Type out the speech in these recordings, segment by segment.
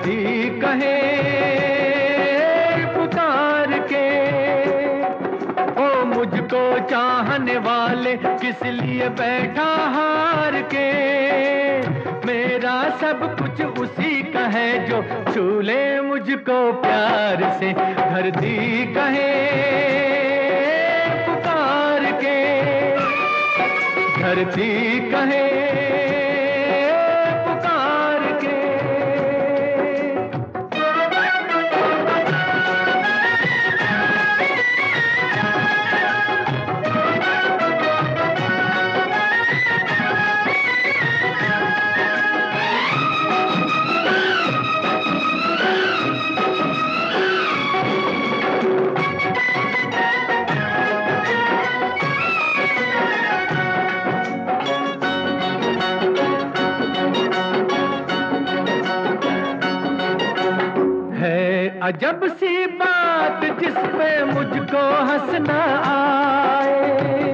धरती कहे पुकार के, ओ मुझको चाहने वाले किस लिए बैठा हार के। मेरा सब कुछ उसी का है जो छू ले मुझको प्यार से। धरती कहे पुकार के, धरती कहे पुकार के। अजब सी बात जिस पे मुझको हंसना आए,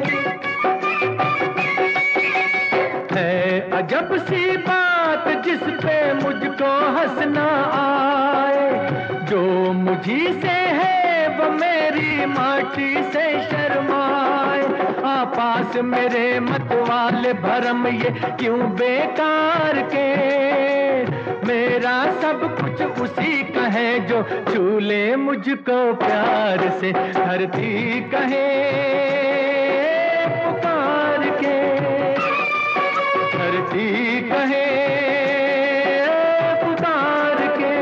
है अजब सी बात जिस पे मुझको हंसना आए। जो मुझी से है वो मेरी माटी से शर्माए। पास मेरे मत वाले भरम ये क्यों बेकार के। मेरा सब कुछ उसी का है जो छू ले मुझको प्यार से। धरती कहे पुकार के, धरती कहे पुकार के।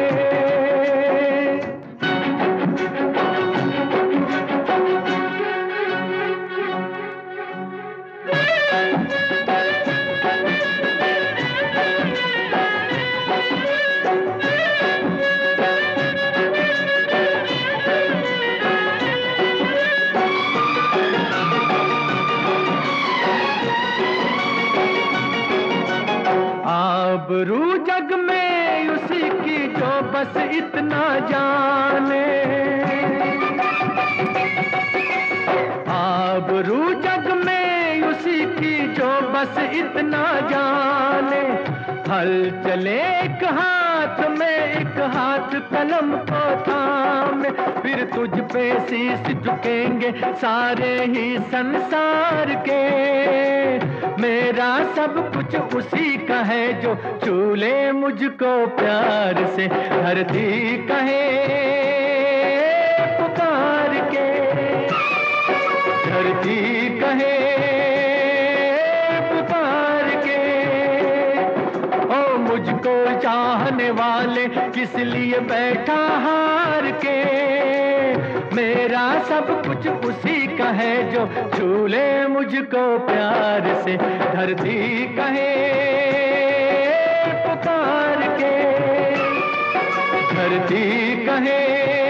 आबरू जग में उसी की जो बस इतना जाने। आबरू जग में उसी की जो बस इतना जाने। हल चले एक हाथ में एक हाथ कलम को थामे। फिर तुझ पे शीश झुकेंगे सारे ही संसार के। मेरा सब कुछ उसी का है जो छू ले मुझको प्यार से। धरती कहे पुकार के, धरती कहे पुकार के। ओ मुझको चाहने वाले किस लिए बैठा हार के। मेरा सब कुछ उसी का है जो छू ले मुझको प्यार से। धरती कहे पुकार के, धरती कहे